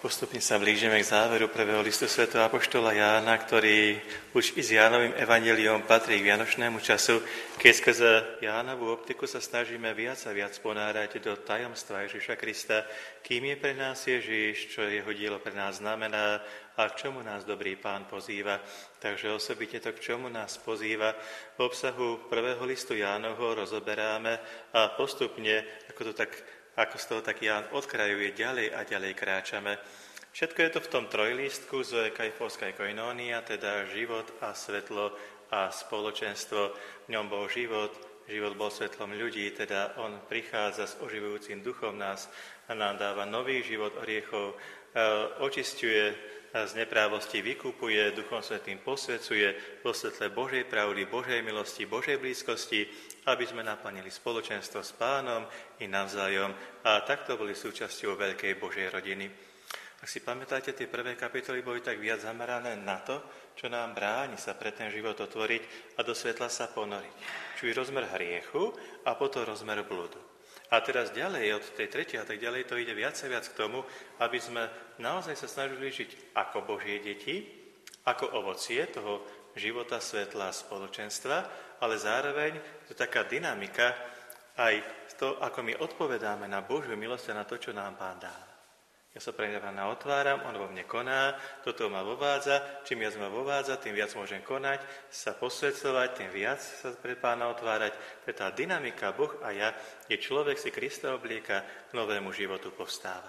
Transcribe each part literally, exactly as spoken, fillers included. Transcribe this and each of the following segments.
Postupne sa blížime k záveru prvého listu svätého apoštola Jána, ktorý už i s Jánovým evanjeliom patrí k vianočnému času, keď skrze Jánovú optiku sa snažíme viac a viac ponárať do tajomstva Ježiša Krista, kým je pre nás Ježiš, čo jeho dielo pre nás znamená a k čomu nás dobrý Pán pozýva. Takže osobite to, k čomu nás pozýva, v obsahu prvého listu Jánovho rozoberáme a postupne, ako to tak Ako z toho tak Ján odkrajuje, ďalej a ďalej kráčame. Všetko je to v tom trojlístku Zoe Kajfovská koinónia, teda život a svetlo a spoločenstvo. V ňom bol život, život bol svetlom ľudí, teda on prichádza s oživujúcim duchom nás a nám dáva nový život oriechov, očisťuje z neprávosti, vykupuje, Duchom Svätým posvecuje vo svetle Božej pravdy, Božej milosti, Božej blízkosti, aby sme naplnili spoločenstvo s Pánom i navzájom a takto boli súčasťou veľkej Božej rodiny. Ak si pamätáte, tie prvé kapitoly boli tak viac zamerané na to, čo nám bráni sa pre ten život otvoriť a do svetla sa ponoriť. Čiže rozmer hriechu a potom rozmer blúdu. A teraz ďalej, od tej tretej a tak ďalej, to ide viac a viac k tomu, aby sme naozaj sa snažili žiť ako Božie deti, ako ovocie toho života, svetla a spoločenstva, ale zároveň to taká dynamika aj to, ako my odpovedáme na Božiu milosť a na to, čo nám Pán dá. Ja sa pre Pána otváram, on vo mne koná, toto ma vovádza, čím viac ma vovádza, tým viac môžem konať, sa posvedcovať, tým viac sa pre Pána otvárať. Pre tá dynamika Boh a ja, kde človek si Krista oblieka, k novému životu povstáva.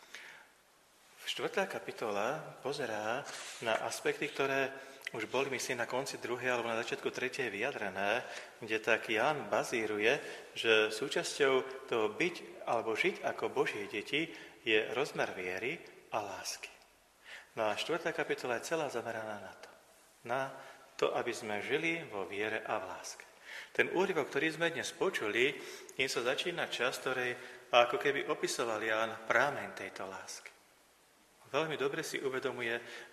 Štvrtá kapitola pozerá na aspekty, ktoré už boli, myslím, na konci druhej alebo na začiatku tretej vyjadrené, kde tak Ján bazíruje, že súčasťou toho byť alebo žiť ako Božie deti je rozmer viery a lásky. No a štvrtá kapitola je celá zameraná na to. Na to, aby sme žili vo viere a v láske. Ten úryvok, ktorý sme dnes počuli, im sa začína čas, ktorej ako keby opisoval Ján prámeň tejto lásky. Veľmi dobre si uvedomuje,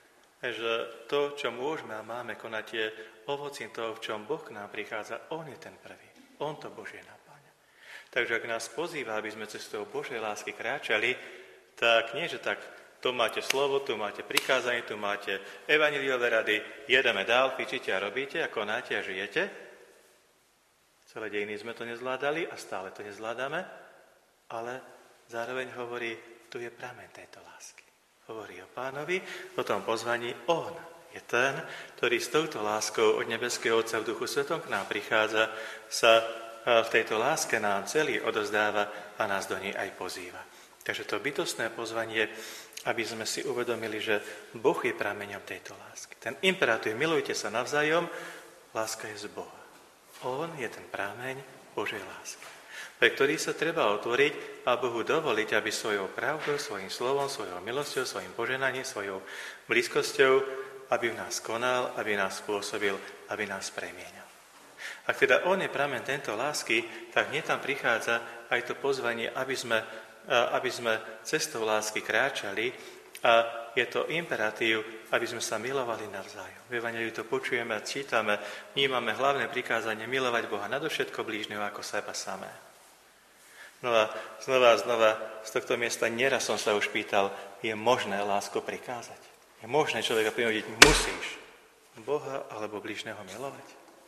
že to, čo môžeme a máme konať, je ovocím toho, v čom Boh k nám prichádza. On je ten prvý. On to Božie napáňa. Takže ak nás pozýva, aby sme cestou Božej lásky kráčali, tak nie, že tak, tu máte slovo, tu máte prikázanie, tu máte evanjeliové rady, jedeme dál, fičíte a robíte a konáte a žijete. Celé dejiny sme to nezvládali a stále to nezvládame, ale zároveň hovorí, tu je prameň tejto lásky. Hovorí o Pánovi, o tom pozvaní. On je ten, ktorý s touto láskou od nebeského Otca v Duchu Svetom k nám prichádza, sa v tejto láske nám celý odozdáva a nás do nej aj pozýva. Takže to bytostné pozvanie, aby sme si uvedomili, že Boh je prameňom tejto lásky. Ten imperatív, milujte sa navzájom, láska je z Boha. On je ten prameň Božej lásky, pre ktorý sa treba otvoriť a Bohu dovoliť, aby svojou pravdou, svojím slovom, svojou milosťou, svojim poženaním, svojou blízkosťou, aby v nás konal, aby nás spôsobil, aby nás premienal. Ak teda on je prameň tento lásky, tak hneď tam prichádza aj to pozvanie, aby sme aby sme cestou lásky kráčali a je to imperatív, aby sme sa milovali navzájom. V evanjeliu to počujeme a čítame, vnímame hlavné prikázanie milovať Boha nadovšetko blížneho ako seba samé. No a znova a znova z tohto miesta nieraz som sa už pýtal, je možné lásku prikázať? Je možné človeka prinútiť, musíš Boha alebo blížneho milovať?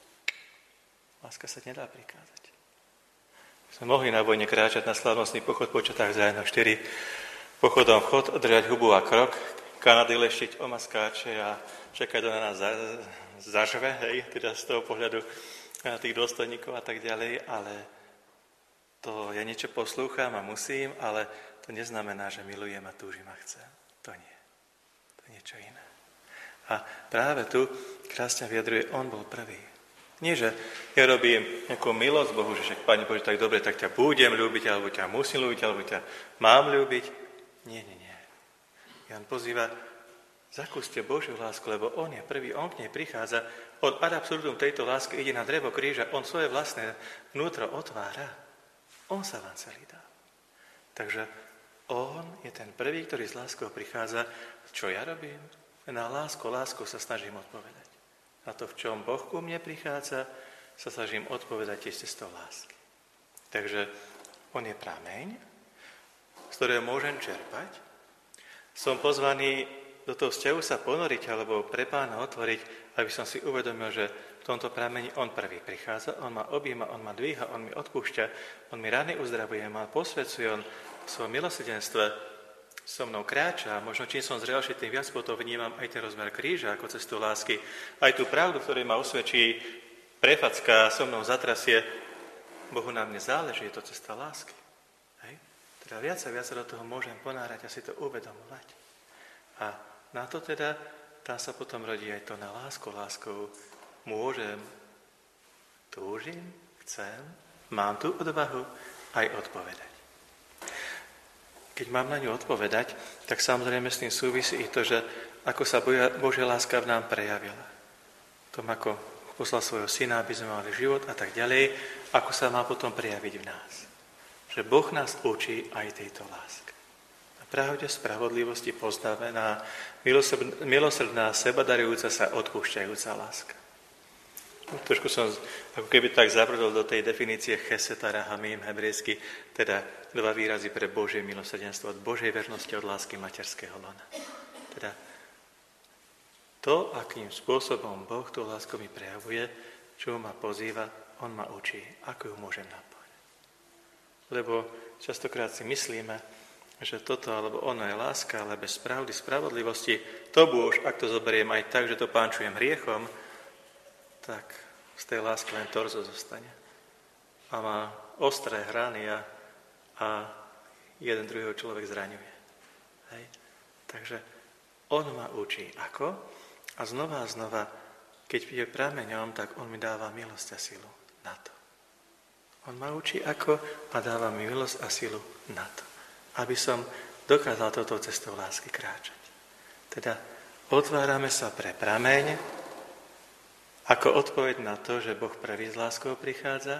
Láska sa nedá prikázať. Sme mohli na vojne kráčať na slávnostný pochod po čatách zájno štyri, pochodom vchod, držať hubu a krok, Kanady leštiť omaskáče a čakať, do na nás za, zažve, hej, teda z toho pohľadu tých dôstojníkov a tak ďalej, ale to ja niečo poslúcham a musím, ale to neznamená, že milujem a túžim a chcem. To nie. To je niečo iné. A práve tu krásne vyjadruje, on bol prvý. Nie, že ja robím nejakú milosť Bohu, že však Pane Bože, tak dobre, tak ťa budem ľúbiť, alebo ťa musím ľúbiť, alebo ťa mám ľúbiť. Nie, nie, nie. Ján pozýva, zakúste Božiu lásku, lebo on je prvý, on k nej prichádza, on ad absurdum tejto lásky ide na drevo kríža, on svoje vlastné vnútro otvára, on sa vám celý dá. Takže on je ten prvý, ktorý s láskou prichádza. Čo ja robím? Na lásku, lásku sa snažím odpovedať. Na to, v čom Boh ku mne prichádza, sa snažím odpovedať tiež cestou lásky. Takže on je prameň, z ktorého môžem čerpať, z som pozvaný do toho vzťahu sa ponoriť alebo pre Pána otvoriť, aby som si uvedomil, že v tomto pramení on prvý prichádza, on ma objíma, on ma dvíha, on mi odpúšťa, on mi rany uzdravuje, ma posvedzuje, on v svojom milosrdenstve so mnou kráča. Možno čím som zrelší, tým viac potom vnímam aj ten rozmer kríža ako cestu lásky. Aj tú pravdu, ktorej ma usvedčí, prefacká, so mnou zatrasie. Bohu na mne záleží, je to cesta lásky. Hej? Teda viac a viac do toho môžem ponárať a si to uvedomovať. A na to teda, tam sa potom rodí aj to na lásku. Láskou môžem, túžim, chcem, mám tú odvahu aj odpovedať. Keď mám na ňu odpovedať, tak samozrejme s tým súvisí i to, že ako sa Božia láska v nám prejavila. Tom, ako poslal svojho syna, aby sme mali život a tak ďalej, ako sa má potom prejaviť v nás. Že Boh nás učí aj tejto láske. Na pravde spravodlivosti poznavená, milosrdná, sebadarujúca sa, odpúšťajúca láska. Trošku som ako keby tak zabrdol do tej definície chesed a rahamim hebrejsky, teda dva výrazy pre Božie milosrdenstvo, od Božej vernosti, od lásky materského lona. Teda to, akým spôsobom Boh tú lásku mi prejavuje, čo ma pozýva, on ma učí, ako ju môžem naplňať. Lebo častokrát si myslíme, že toto alebo ono je láska, ale bez pravdy, spravodlivosti, to už, ak to zoberiem aj tak, že to pánčujem hriechom, tak z tej lásky len torzo zostane. A má ostré hrany a, a jeden druhého človek zraňuje. Hej? Takže on ma učí ako? A znova a znova, keď je prameňom, tak on mi dáva milosť a silu na to. On ma učí ako a dáva mi milosť a silu na to. Aby som dokázal toto cestou lásky kráčať. Teda otvárame sa pre prameň, ako odpoveď na to, že Boh prvý s láskou prichádza.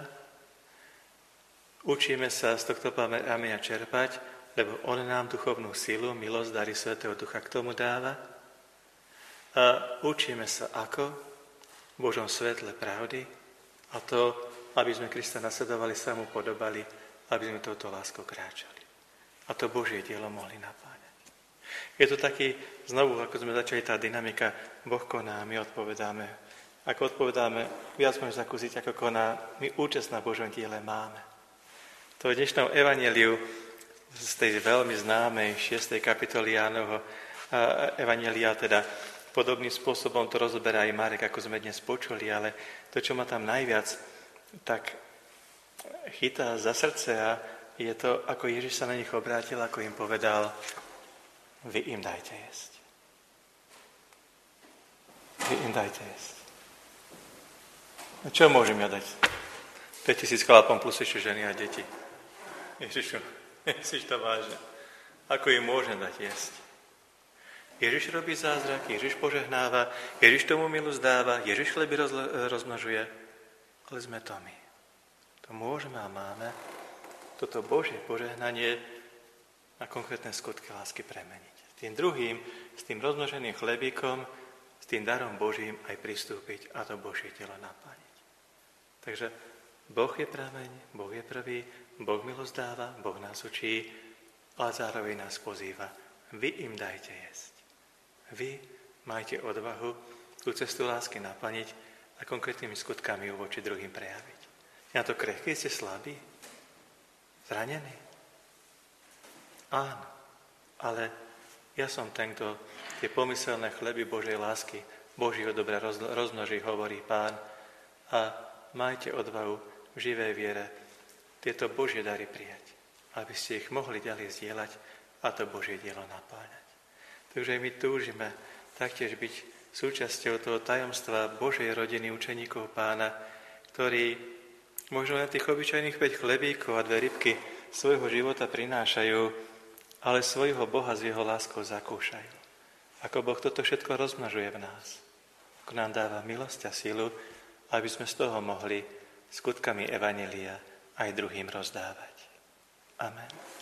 Učíme sa z tohto prameňa čerpať, lebo on nám duchovnú silu, milosť, dary Svätého Ducha k tomu dáva. A učíme sa ako v Božom svetle pravdy a to, aby sme Krista nasledovali, sa mu podobali, aby sme touto láskou kráčali. A to Božie dielo mohli napáňať. Je to taký, znovu, ako sme začali, tá dynamika, Boh koná, my odpovedáme. Ako odpovedáme, viac môžeme zakúsiť, ako koná, my účasť na Božom diele máme. To v dnešnom evanjeliu z tej veľmi známej šiestej kapitoly Jánovho evanjelia, teda podobným spôsobom to rozoberá aj Marek, ako sme dnes počuli, ale to, čo ma tam najviac tak chytá za srdce, a je to, ako Ježiš sa na nich obrátil, ako im povedal, vy im dajte jesť. Vy im dajte jesť. Čo môžem ja dať? päťtisíc chlapom plus ešte ženy a deti. Ježišu, myslíš to vážne? Ako im môžem dať jesť? Ježiš robí zázrak, Ježiš požehnáva, Ježiš tomu milosť dáva, Ježiš chleby rozmnožuje, ale sme to my. To môžeme a máme toto Božie požehnanie na konkrétne skutky lásky premeniť. Tým druhým, s tým rozmnoženým chlebíkom, s tým darom Božím aj pristúpiť a to Božie telo napániť. Takže Boh je prameň, Boh je prvý, Boh milosť dáva, Boh nás učí, ale zároveň nás pozýva. Vy im dajte jesť. Vy majte odvahu tú cestu lásky naplniť a konkrétnymi skutkami ju voči druhým prejaviť. Na to krehký, ste slabí? Zranení? Áno, ale ja som ten, kto tie pomyselné chleby Božej lásky, Božieho dobra rozmnoží, hovorí Pán, a majte odvahu v živej viere tieto Božie dary prijať, aby ste ich mohli ďalej zdieľať a to Božie dielo napáňať. Takže my túžime taktiež byť súčasťou toho tajomstva Božej rodiny učeníkov Pána, ktorí možno na tých obyčajných päť chlebíkov a dve rybky svojho života prinášajú, ale svojho Boha s jeho láskou zakúšajú. Ako Boh toto všetko rozmnožuje v nás. Ako nám dáva milosť a silu, aby sme z toho mohli skutkami evanjelia aj druhým rozdávať. Amen.